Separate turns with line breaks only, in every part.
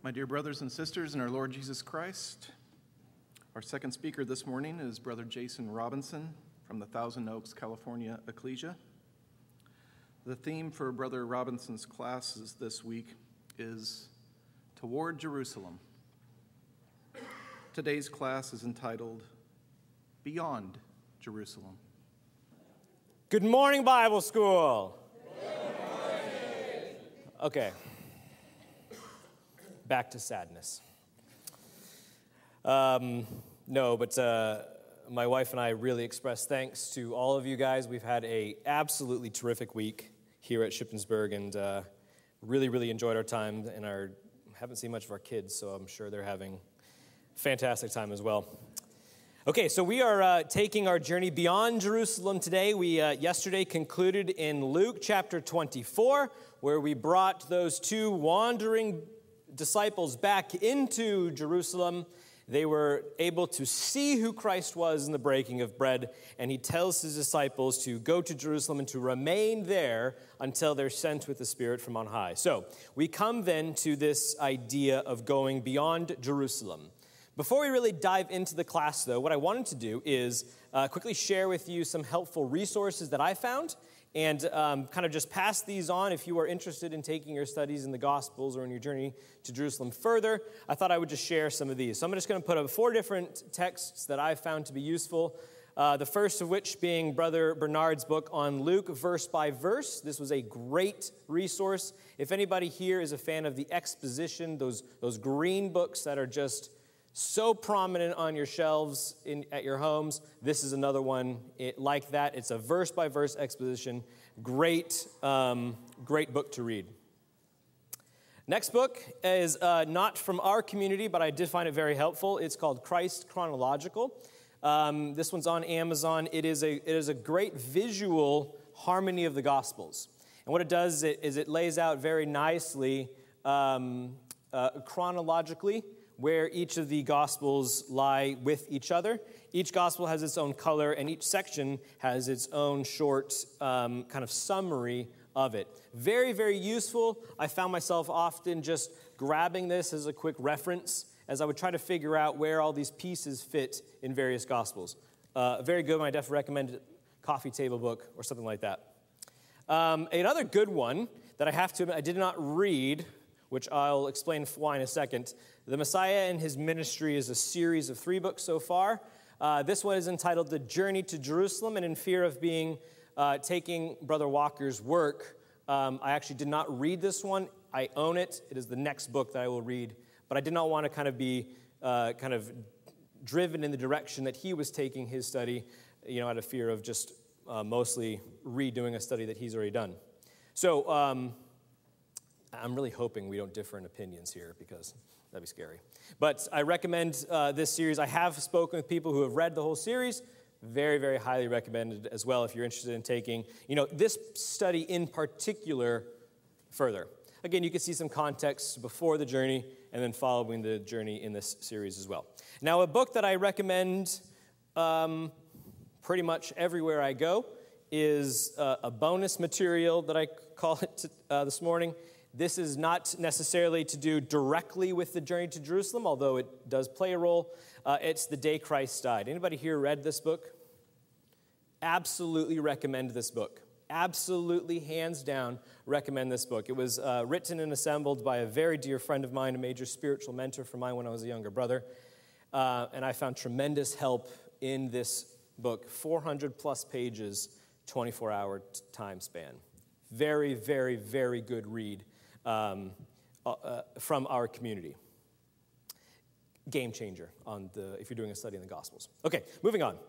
My dear brothers and sisters in our Lord Jesus Christ, our second speaker this morning is Brother Jason Robinson from the Thousand Oaks, California Ecclesia. The theme for Brother Robinson's classes this week is Toward Jerusalem. Today's class is entitled Beyond Jerusalem.
Good morning, Bible School. Good morning. Okay. Back to sadness. My wife and I really express thanks to all of you guys. We've had a absolutely terrific week here at Shippensburg and really enjoyed our time, and haven't seen much of our kids, so I'm sure they're having a fantastic time as well. Okay, so we are taking our journey beyond Jerusalem today. We yesterday concluded in Luke chapter 24, where we brought those two wandering disciples back into Jerusalem. They were able to see who Christ was in the breaking of bread, and he tells his disciples to go to Jerusalem and to remain there until they're sent with the Spirit from on high. So we come then to this idea of going beyond Jerusalem. Before we really dive into the class, though, what I wanted to do is quickly share with you some helpful resources that I found and kind of just pass these on if you are interested in taking your studies in the Gospels or in your journey to Jerusalem further. I thought I would just share some of these. So I'm just going to put up 4 different texts that I found to be useful. The first of which being Brother Bernard's book on Luke, verse by verse. This was a great resource. If anybody here is a fan of the exposition, those green books that are just so prominent on your shelves at your homes, this is another one like that. It's a verse-by-verse exposition. Great book to read. Next book is not from our community, but I did find it very helpful. It's called Christ Chronological. This one's on Amazon. It is a great visual harmony of the Gospels. And what it does is it lays out very nicely chronologically where each of the Gospels lie with each other. Each Gospel has its own color, and each section has its own short kind of summary of it. Very, very useful. I found myself often just grabbing this as a quick reference as I would try to figure out where all these pieces fit in various Gospels. Very good one. I definitely recommend a coffee table book or something like that. Another good one that I have to admit I did not read, which I'll explain why in a second. The Messiah and His Ministry is a series of 3 books so far. This one is entitled The Journey to Jerusalem, and in fear of taking Brother Walker's work, I actually did not read this one. I own it. It is the next book that I will read, but I did not want to kind of be driven in the direction that he was taking his study, out of fear of just mostly redoing a study that he's already done. So, I'm really hoping we don't differ in opinions here because that'd be scary. But I recommend this series. I have spoken with people who have read the whole series. Very, very highly recommended as well if you're interested in taking, this study in particular further. Again, you can see some context before the journey and then following the journey in this series as well. Now, a book that I recommend pretty much everywhere I go is a bonus material that I call it this morning. This is not necessarily to do directly with the journey to Jerusalem, although it does play a role. It's The Day Christ Died. Anybody here read this book? Absolutely recommend this book. Absolutely, hands down, recommend this book. It was written and assembled by a very dear friend of mine, a major spiritual mentor for mine when I was a younger brother. And I found tremendous help in this book. 400-plus pages, 24-hour time span. Very, very, very good read. From our community. Game changer if you're doing a study in the Gospels. Okay, moving on.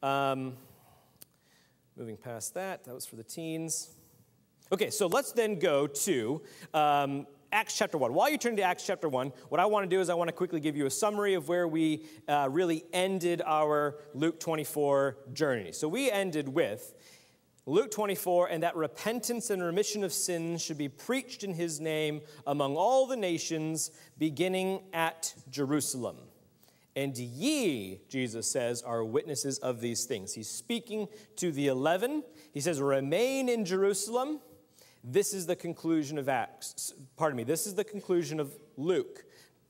Moving past that was for the teens. Okay, so let's then go to Acts chapter 1. While you turn to Acts chapter 1, what I want to do is I want to quickly give you a summary of where we really ended our Luke 24 journey. So we ended with Luke 24, and that repentance and remission of sins should be preached in his name among all the nations, beginning at Jerusalem. And ye, Jesus says, are witnesses of these things. He's speaking to the 11. He says, remain in Jerusalem. This is the conclusion of This is the conclusion of Luke.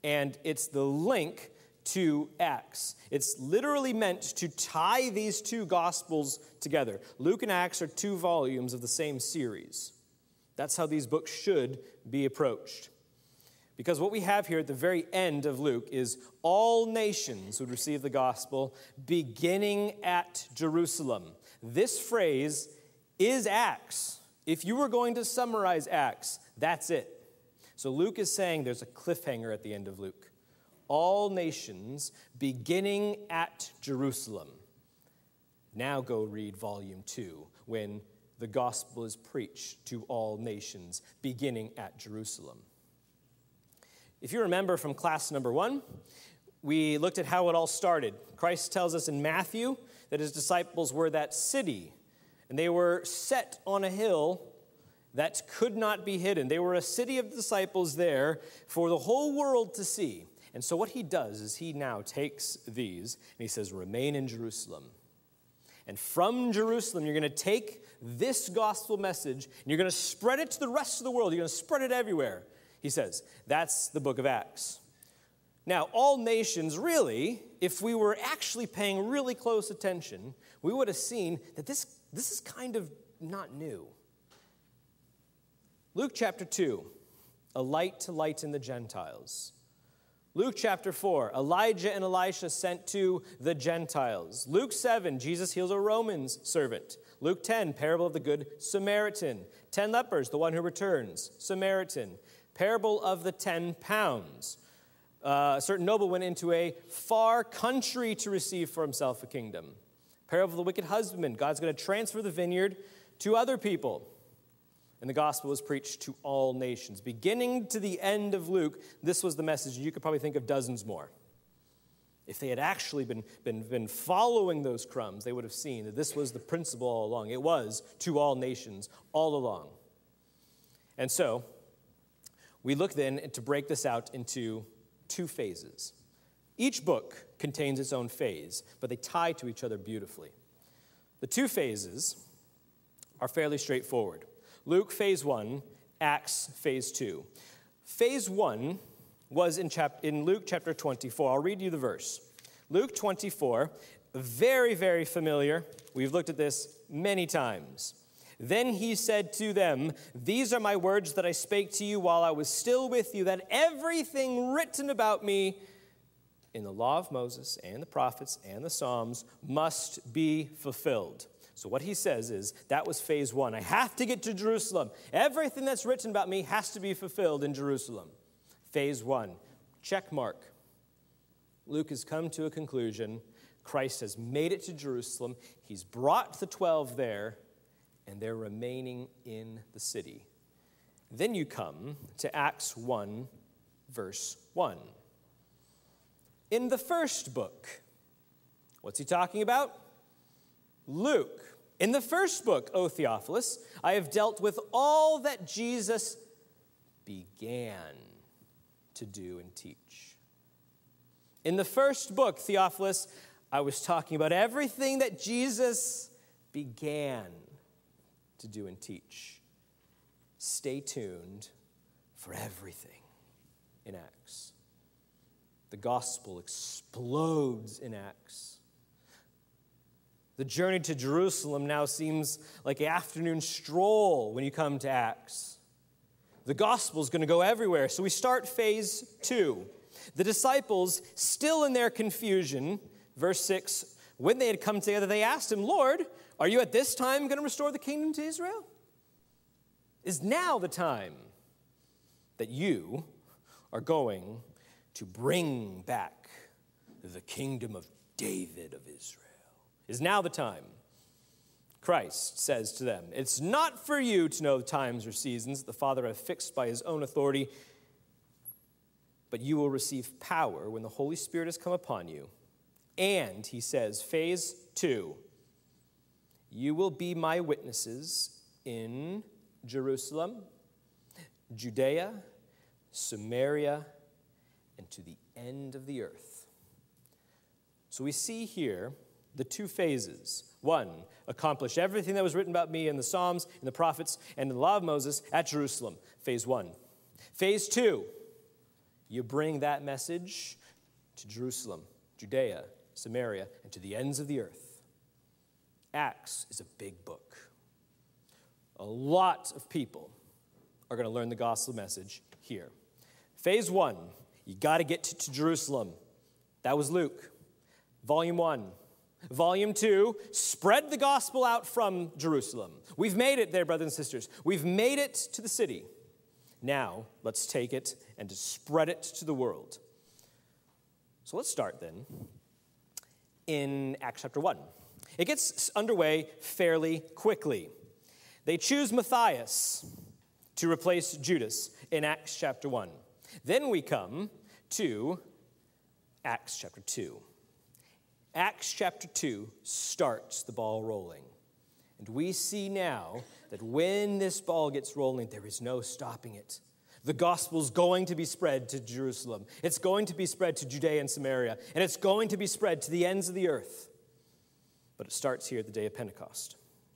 and it's the link to Acts. It's literally meant to tie these two Gospels together. Luke and Acts are two volumes of the same series. That's how these books should be approached. Because what we have here at the very end of Luke is all nations would receive the gospel beginning at Jerusalem. This phrase is Acts. If you were going to summarize Acts, that's it. So Luke is saying there's a cliffhanger at the end of Luke. All nations beginning at Jerusalem. Now go read volume 2 when the gospel is preached to all nations beginning at Jerusalem. If you remember from class number 1, we looked at how it all started. Christ tells us in Matthew that his disciples were that city, and they were set on a hill that could not be hidden. They were a city of disciples there for the whole world to see. And so what he does is he now takes these, and he says, remain in Jerusalem. And from Jerusalem, you're going to take this gospel message, and you're going to spread it to the rest of the world. You're going to spread it everywhere. He says, that's the book of Acts. Now, all nations, really, if we were actually paying really close attention, we would have seen that this is kind of not new. Luke chapter 2, a light to lighten the Gentiles. Luke chapter 4, Elijah and Elisha sent to the Gentiles. Luke 7, Jesus heals a Roman servant. Luke 10, parable of the good Samaritan. 10 lepers, the one who returns, Samaritan. Parable of the 10 pounds. A certain noble went into a far country to receive for himself a kingdom. Parable of the wicked husbandman. God's going to transfer the vineyard to other people. And the gospel was preached to all nations. Beginning to the end of Luke, this was the message. You could probably think of dozens more. If they had actually been following those crumbs, they would have seen that this was the principle all along. It was to all nations all along. And so, we look then to break this out into 2 phases. Each book contains its own phase, but they tie to each other beautifully. The 2 phases are fairly straightforward. Luke, phase 1, Acts, phase 2. Phase 1 was in Luke chapter 24. I'll read you the verse. Luke 24, very, very familiar. We've looked at this many times. Then he said to them, these are my words that I spake to you while I was still with you, that everything written about me in the law of Moses and the prophets and the Psalms must be fulfilled. So what he says is, that was phase 1. I have to get to Jerusalem. Everything that's written about me has to be fulfilled in Jerusalem. Phase 1, check mark. Luke has come to a conclusion. Christ has made it to Jerusalem. He's brought the 12 there, and they're remaining in the city. Then you come to Acts 1, verse 1. In the first book, what's he talking about? Luke. In the first book, O Theophilus, I have dealt with all that Jesus began to do and teach. In the first book, Theophilus, I was talking about everything that Jesus began to do and teach. Stay tuned for everything in Acts. The gospel explodes in Acts. The journey to Jerusalem now seems like an afternoon stroll when you come to Acts. The gospel is going to go everywhere. So we start phase 2. The disciples, still in their confusion, verse 6, when they had come together, they asked him, Lord, are you at this time going to restore the kingdom to Israel? Is now the time that you are going to bring back the kingdom of David of Israel? Is now the time? Christ says to them, it's not for you to know the times or seasons that the Father hath fixed by his own authority, but you will receive power when the Holy Spirit has come upon you. And, he says, phase 2, you will be my witnesses in Jerusalem, Judea, Samaria, and to the end of the earth. So we see here the 2 phases. 1, accomplish everything that was written about me in the Psalms, in the prophets, and in the law of Moses at Jerusalem. Phase 1. Phase 2, You bring that message to Jerusalem, Judea, Samaria, and to the ends of the earth. Acts is a big book. A lot of people are going to learn the gospel message here. Phase 1, you got to get to Jerusalem. That was Luke. Volume 1. Volume 2, spread the gospel out from Jerusalem. We've made it there, brothers and sisters. We've made it to the city. Now, let's take it and to spread it to the world. So let's start then in Acts chapter 1. It gets underway fairly quickly. They choose Matthias to replace Judas in Acts chapter 1. Then we come to Acts chapter 2. Acts chapter 2 starts the ball rolling. And we see now that when this ball gets rolling, there is no stopping it. The gospel's going to be spread to Jerusalem. It's going to be spread to Judea and Samaria. And it's going to be spread to the ends of the earth. But it starts here at the day of Pentecost.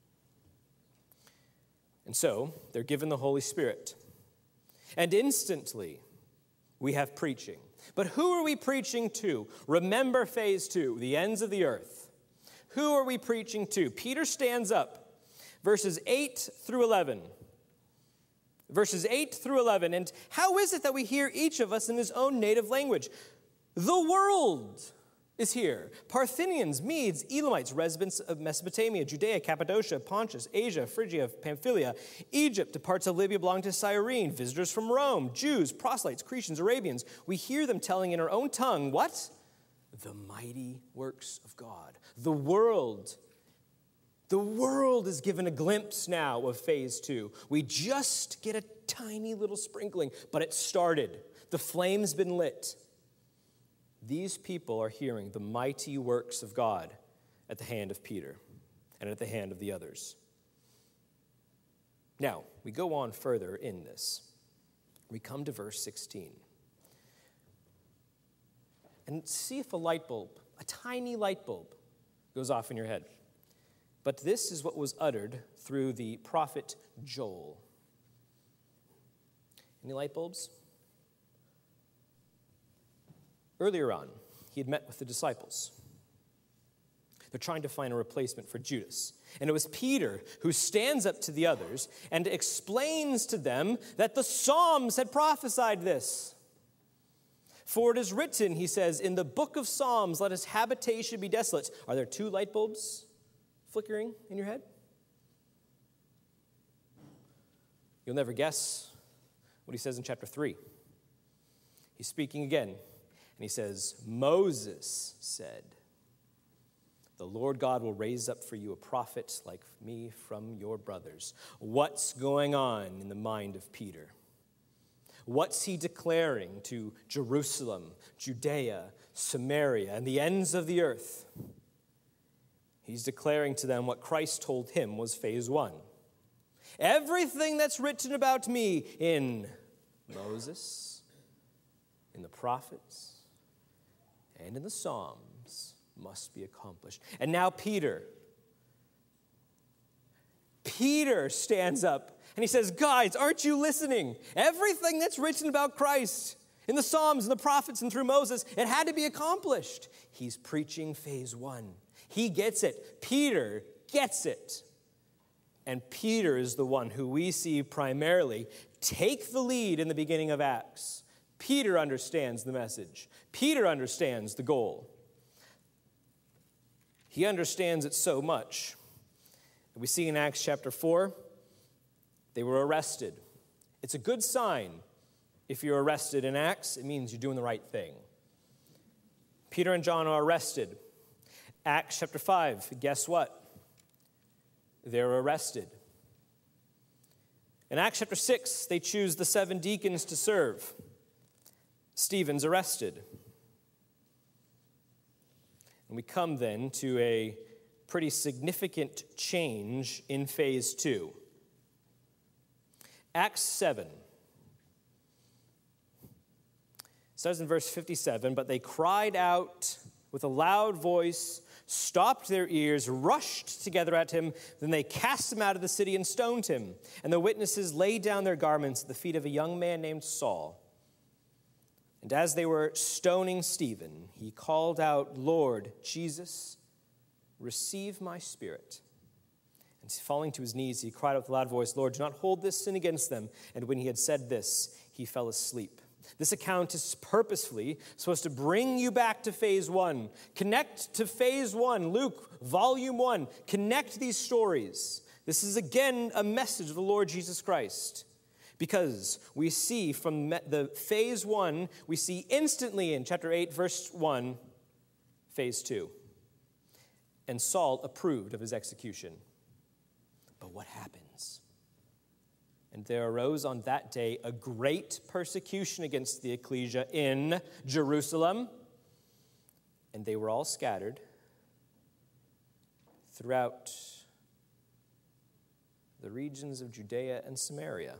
And so, they're given the Holy Spirit. And instantly, we have preaching. But who are we preaching to? Remember phase 2, the ends of the earth. Who are we preaching to? Peter stands up, verses 8 through 11. Verses 8 through 11. And how is it that we hear each of us in his own native language? The world is here. Parthians, Medes, Elamites, residents of Mesopotamia, Judea, Cappadocia, Pontus, Asia, Phrygia, Pamphylia, Egypt, the parts of Libya belonging to Cyrene, visitors from Rome, Jews, proselytes, Cretans, Arabians. We hear them telling in our own tongue, what? The mighty works of God. The world is given a glimpse now of phase 2. We just get a tiny little sprinkling, but it started. The flame's been lit. These people are hearing the mighty works of God at the hand of Peter and at the hand of the others. Now, we go on further in this. We come to verse 16. And see if a tiny light bulb, goes off in your head. But this is what was uttered through the prophet Joel. Any light bulbs? Earlier on, he had met with the disciples. They're trying to find a replacement for Judas. And it was Peter who stands up to the others and explains to them that the Psalms had prophesied this. For it is written, he says, in the book of Psalms, let his habitation be desolate. Are there 2 light bulbs flickering in your head? You'll never guess what he says in chapter 3. He's speaking again, and he says, Moses said, the Lord God will raise up for you a prophet like me from your brothers. What's going on in the mind of Peter? What's he declaring to Jerusalem, Judea, Samaria, and the ends of the earth? He's declaring to them what Christ told him was phase 1. Everything that's written about me in Moses, in the prophets, and in the Psalms must be accomplished. And now Peter stands up and he says, guys, aren't you listening? Everything that's written about Christ in the Psalms and the prophets and through Moses, it had to be accomplished. He's preaching phase 1. He gets it. Peter gets it. And Peter is the one who we see primarily take the lead in the beginning of Acts. Peter understands the message. Peter understands the goal. He understands it so much. We see in Acts chapter 4, they were arrested. It's a good sign. If you're arrested in Acts, it means you're doing the right thing. Peter and John are arrested. Acts chapter 5, guess what? They're arrested. In Acts chapter 6, they choose the 7 deacons to serve. Stephen's arrested. And we come then to a pretty significant change in phase 2. Acts 7. It says in verse 57, but they cried out with a loud voice, stopped their ears, rushed together at him. Then they cast him out of the city and stoned him. And the witnesses laid down their garments at the feet of a young man named Saul. And as they were stoning Stephen, he called out, "Lord Jesus, receive my spirit." And falling to his knees, he cried out with a loud voice, "Lord, do not hold this sin against them." And when he had said this, he fell asleep. This account is purposefully supposed to bring you back to phase one. Connect to phase one, Luke, volume 1. Connect these stories. This is again a message of the Lord Jesus Christ. Because we see from the phase 1, we see instantly in chapter 8, verse 1, phase 2. And Saul approved of his execution. But what happens? And there arose on that day a great persecution against the ecclesia in Jerusalem, and they were all scattered throughout the regions of Judea and Samaria,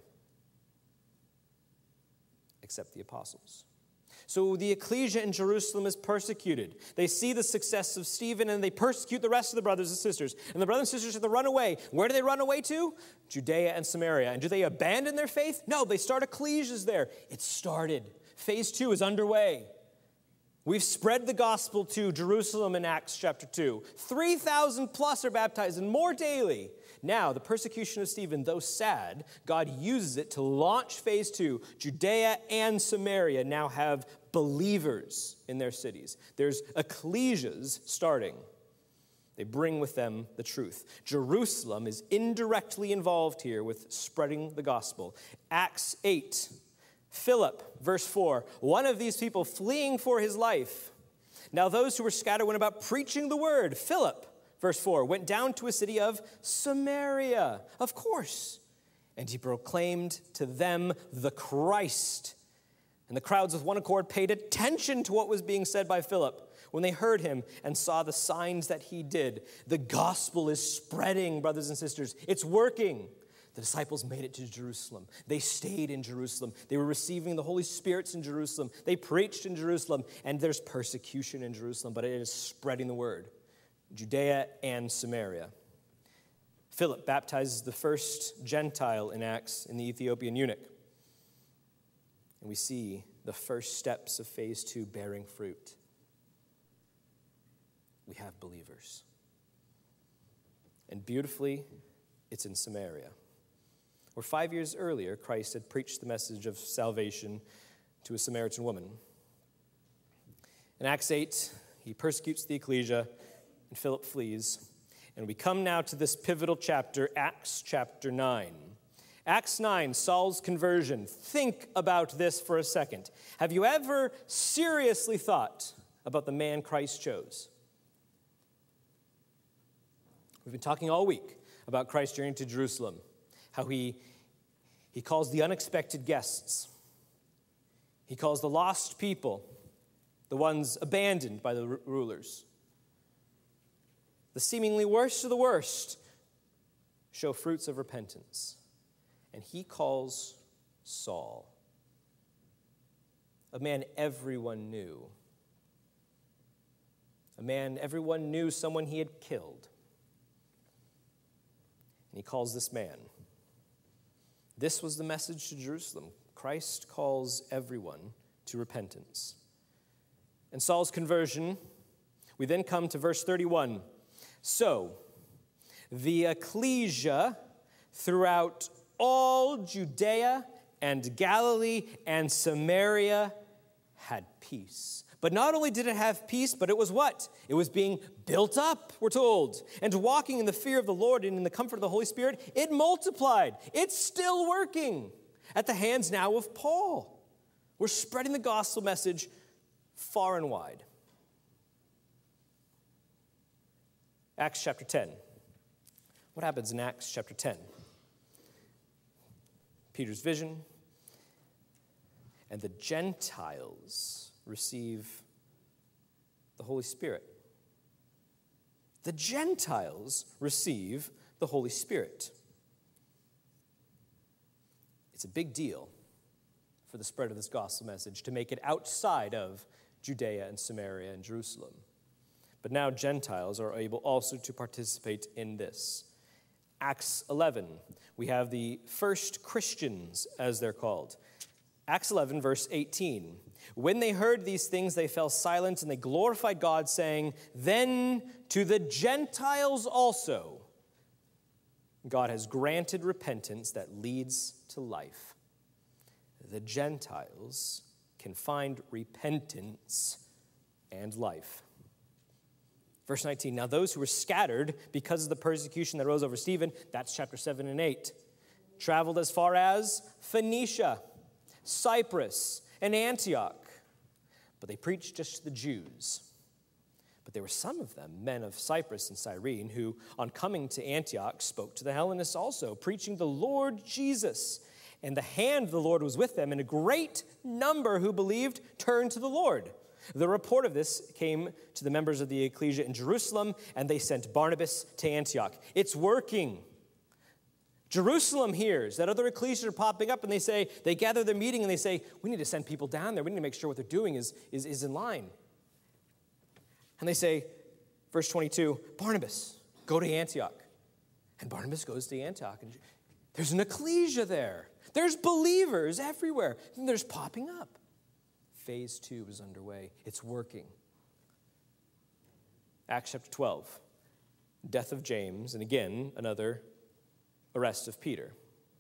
except the apostles. So the ecclesia in Jerusalem is persecuted. They see the success of Stephen, and they persecute the rest of the brothers and sisters. And the brothers and sisters have to run away. Where do they run away to? Judea and Samaria. And do they abandon their faith? No, they start ecclesias there. It started. Phase 2 is underway. We've spread the gospel to Jerusalem in Acts chapter 2. 3,000 plus are baptized, and more daily. Now, the persecution of Stephen, though sad, God uses it to launch phase 2. Judea and Samaria now have believers in their cities. There's ecclesias starting. They bring with them the truth. Jerusalem is indirectly involved here with spreading the gospel. Acts 8, Philip, verse 4, one of these people fleeing for his life. Now those who were scattered went about preaching the word. Philip, verse 4, went down to a city of Samaria, of course, and he proclaimed to them the Christ. And the crowds with one accord paid attention to what was being said by Philip when they heard him and saw the signs that he did. The gospel is spreading, brothers and sisters. It's working. The disciples made it to Jerusalem. They stayed in Jerusalem. They were receiving the Holy Spirit in Jerusalem. They preached in Jerusalem, and there's persecution in Jerusalem, but it is spreading the word. Judea and Samaria. Philip baptizes the first Gentile in Acts in the Ethiopian eunuch. And we see the first steps of phase 2 bearing fruit. We have believers. And beautifully, it's in Samaria, where 5 years earlier, Christ had preached the message of salvation to a Samaritan woman. In Acts 8, he persecutes the ecclesia, and Philip flees. And we come now to this pivotal chapter, Acts chapter 9. Acts 9, Saul's conversion. Think about this for a second. Have you ever seriously thought about the man Christ chose? We've been talking all week about Christ's journey to Jerusalem, how he calls the unexpected guests. He calls the lost people, the ones abandoned by the rulers. The seemingly worst of the worst show fruits of repentance. And he calls Saul, a man everyone knew. A man everyone knew, someone he had killed. And he calls this man. This was the message to Jerusalem. Christ calls everyone to repentance. And Saul's conversion, we then come to verse 31. So, the ecclesia throughout all Judea and Galilee and Samaria had peace. But not only did it have peace, but it was what? It was being built up, we're told. And walking in the fear of the Lord and in the comfort of the Holy Spirit, it multiplied. It's still working at the hands now of Paul. We're spreading the gospel message far and wide. Acts chapter 10. What happens in Acts chapter 10? Peter's vision, and the Gentiles receive the Holy Spirit. The Gentiles receive the Holy Spirit. It's a big deal for the spread of this gospel message to make it outside of Judea and Samaria and Jerusalem. But now Gentiles are able also to participate in this. Acts 11, we have the first Christians, as they're called. Acts 11, verse 18. When they heard these things, they fell silent, and they glorified God, saying, "Then to the Gentiles also God has granted repentance that leads to life." The Gentiles can find repentance and life. Verse 19, now those who were scattered because of the persecution that rose over Stephen, that's chapter 7 and 8, traveled as far as Phoenicia, Cyprus, and Antioch. But they preached just to the Jews. But there were some of them, men of Cyprus and Cyrene, who, on coming to Antioch, spoke to the Hellenists also, preaching the Lord Jesus. And the hand of the Lord was with them, and a great number who believed turned to the Lord. The report of this came to the members of the ecclesia in Jerusalem, and they sent Barnabas to Antioch. It's working. Jerusalem hears that other ecclesias are popping up, and they gather their meeting, and they say, we need to send people down there. We need to make sure what they're doing is in line. And they say, verse 22, Barnabas, go to Antioch. And Barnabas goes to Antioch, and there's an ecclesia there. There's believers everywhere, and there's popping up. Phase 2 is underway. It's working. Acts chapter 12, death of James, and again, another arrest of Peter.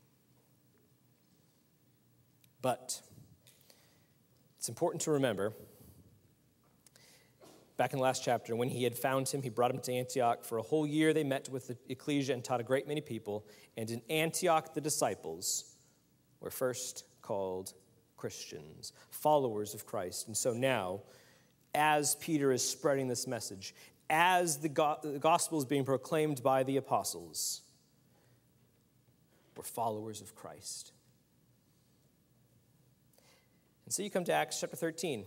But it's important to remember, back in the last chapter, when he had found him, he brought him to Antioch. For a whole year they met with the ecclesia and taught a great many people. And in Antioch the disciples were first called Christians, followers of Christ. And so now, as Peter is spreading this message, as the gospel is being proclaimed by the apostles, we're followers of Christ. And so you come to Acts chapter 13.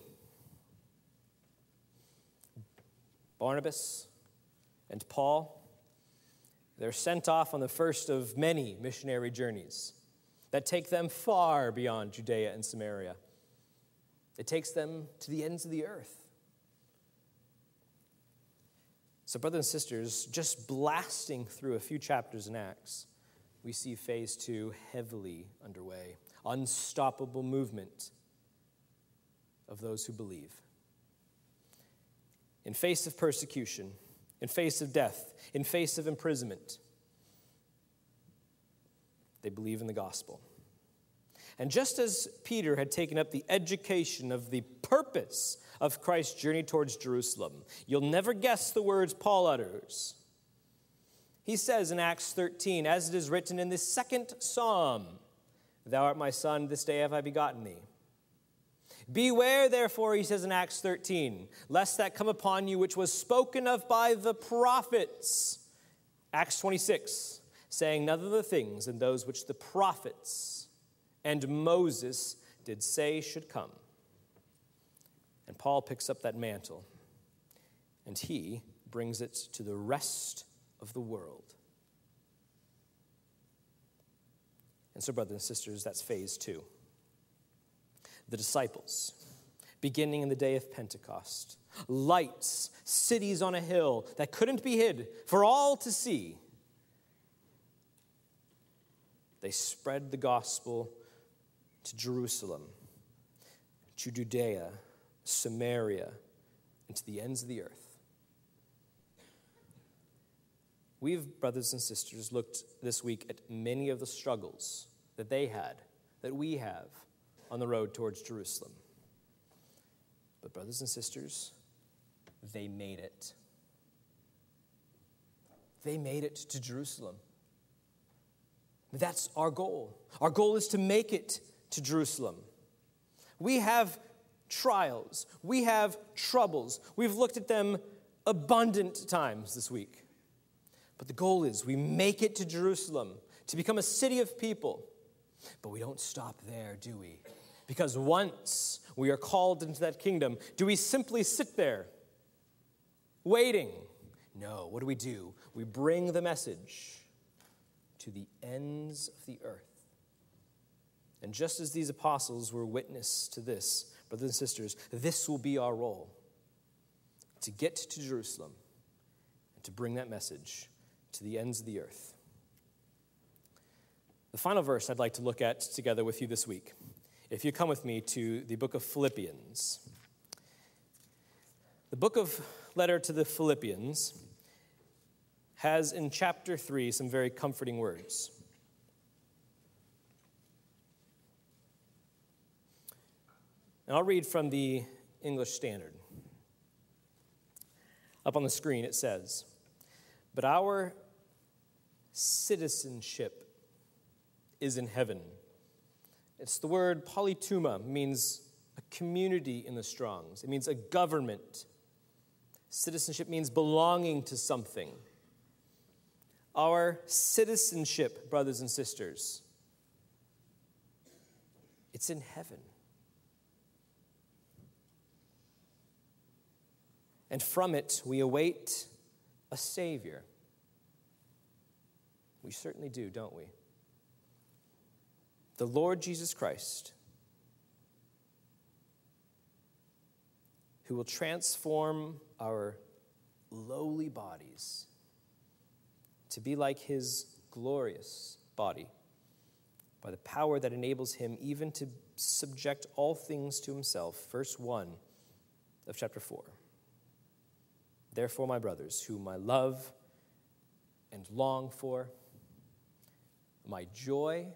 Barnabas and Paul, they're sent off on the first of many missionary journeys that take them far beyond Judea and Samaria. It takes them to the ends of the earth. So, brothers and sisters, just blasting through a few chapters in Acts, we see phase 2 heavily underway. Unstoppable movement of those who believe. In face of persecution, in face of death, in face of imprisonment, they believe in the gospel. And just as Peter had taken up the education of the purpose of Christ's journey towards Jerusalem, you'll never guess the words Paul utters. He says in Acts 13, as it is written in the second psalm, "Thou art my son, this day have I begotten thee." Beware, therefore, he says in Acts 13, lest that come upon you which was spoken of by the prophets. Acts 26, saying none other things than those which the prophets and Moses did say should come. And Paul picks up that mantle, and he brings it to the rest of the world. And so, brothers and sisters, that's phase 2. The disciples, beginning in the day of Pentecost, lights, cities on a hill that couldn't be hid for all to see. They spread the gospel to Jerusalem, to Judea, Samaria, and to the ends of the earth. We've, brothers and sisters, looked this week at many of the struggles that they had, that we have, on the road towards Jerusalem. But brothers and sisters, they made it. They made it to Jerusalem. That's our goal. Our goal is to make it to Jerusalem. We have trials. We have troubles. We've looked at them abundant times this week. But the goal is we make it to Jerusalem to become a city of people. But we don't stop there, do we? Because once we are called into that kingdom, do we simply sit there waiting? No, what do? We bring the message to the ends of the earth. And just as these apostles were witness to this, brothers and sisters, this will be our role, to get to Jerusalem and to bring that message to the ends of the earth. The final verse I'd like to look at together with you this week if you come with me to the book of Philippians. The book of letter to the Philippians has in chapter 3 some very comforting words. And I'll read from the English Standard. Up on the screen it says, "But our citizenship is in heaven." It's the word polytuma, means a community in the Strongs. It means a government. Citizenship means belonging to something. Our citizenship, brothers and sisters, it's in heaven. And from it, we await a Savior. We certainly do, don't we? The Lord Jesus Christ, who will transform our lowly bodies to be like his glorious body by the power that enables him even to subject all things to himself. Verse 1 of chapter 4. Therefore, my brothers, whom I love and long for, my joy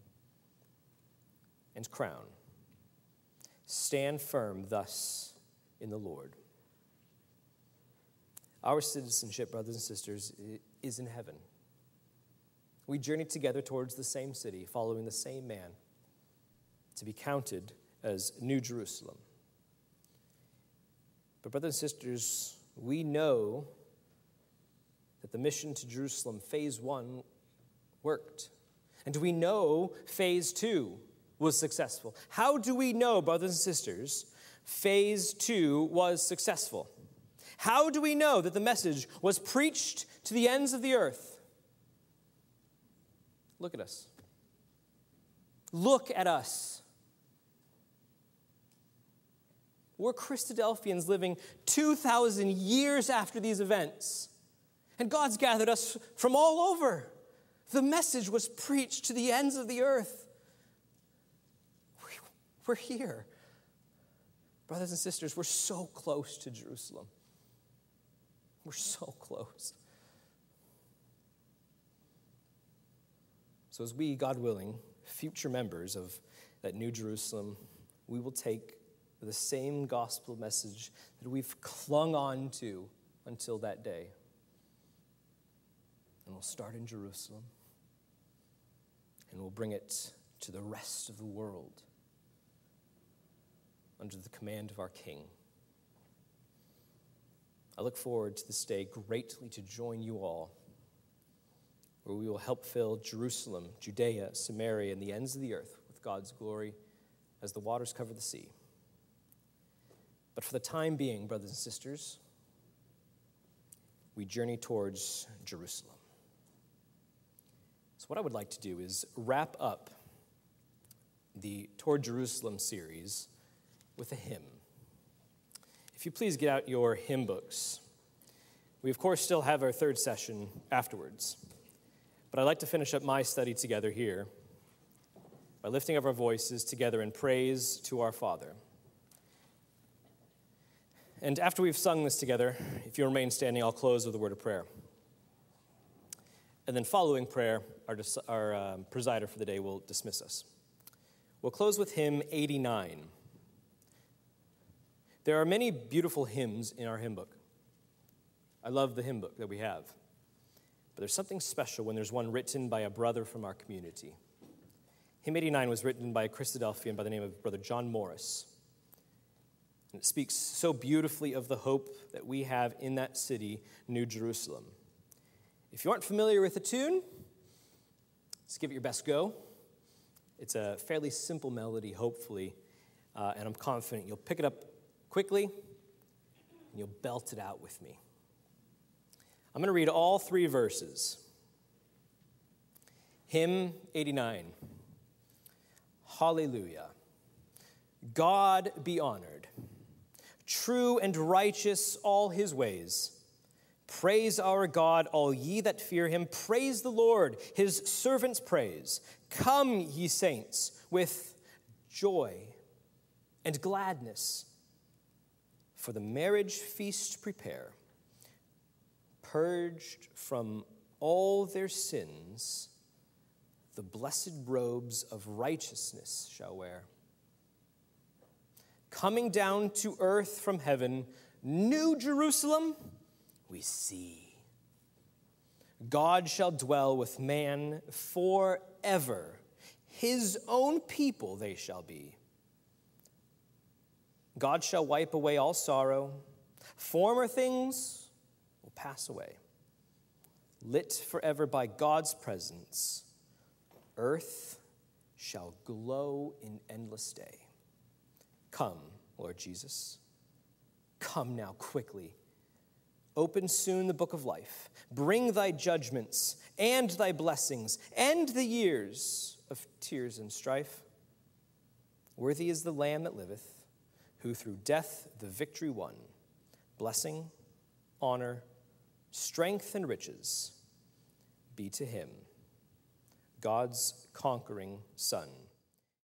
and crown, stand firm thus in the Lord. Our citizenship, brothers and sisters, is in heaven. We journey together towards the same city, following the same man, to be counted as New Jerusalem. But brothers and sisters, we know that the mission to Jerusalem, phase 1, worked. And we know phase 2 was successful. How do we know, brothers and sisters, phase 2 was successful? How do we know that the message was preached to the ends of the earth? Look at us. Look at us. We're Christadelphians living 2,000 years after these events. And God's gathered us from all over. The message was preached to the ends of the earth. We're here. Brothers and sisters, we're so close to Jerusalem. We're so close. So as we, God willing, future members of that New Jerusalem, we will take the same gospel message that we've clung on to until that day. And we'll start in Jerusalem, and we'll bring it to the rest of the world under the command of our King. I look forward to this day greatly to join you all, where we will help fill Jerusalem, Judea, Samaria, and the ends of the earth with God's glory as the waters cover the sea. But for the time being, brothers and sisters, we journey towards Jerusalem. So what I would like to do is wrap up the Toward Jerusalem series with a hymn. If you please get out your hymn books. We, of course, still have our third session afterwards. But I'd like to finish up my study together here by lifting up our voices together in praise to our Father. And after we've sung this together, if you remain standing, I'll close with a word of prayer. And then following prayer, our presider for the day will dismiss us. We'll close with hymn 89. There are many beautiful hymns in our hymn book. I love the hymn book that we have. But there's something special when there's one written by a brother from our community. Hymn 89 was written by a Christadelphian by the name of Brother John Morris. And it speaks so beautifully of the hope that we have in that city, New Jerusalem. If you aren't familiar with the tune, just give it your best go. It's a fairly simple melody, hopefully, and I'm confident you'll pick it up quickly and you'll belt it out with me. I'm going to read all 3 verses. Hymn 89. Hallelujah. God be honored. True and righteous all his ways. Praise our God, all ye that fear him. Praise the Lord, his servants praise. Come, ye saints, with joy, and gladness. For the marriage feast prepare. Purged from all their sins, the blessed robes of righteousness shall wear. Coming down to earth from heaven, New Jerusalem we see. God shall dwell with man forever. His own people they shall be. God shall wipe away all sorrow. Former things will pass away. Lit forever by God's presence, earth shall glow in endless day. Come, Lord Jesus. Come now quickly. Open soon the book of life. Bring thy judgments and thy blessings. End the years of tears and strife. Worthy is the Lamb that liveth, who through death the victory won. Blessing, honor, strength, and riches be to him, God's conquering Son.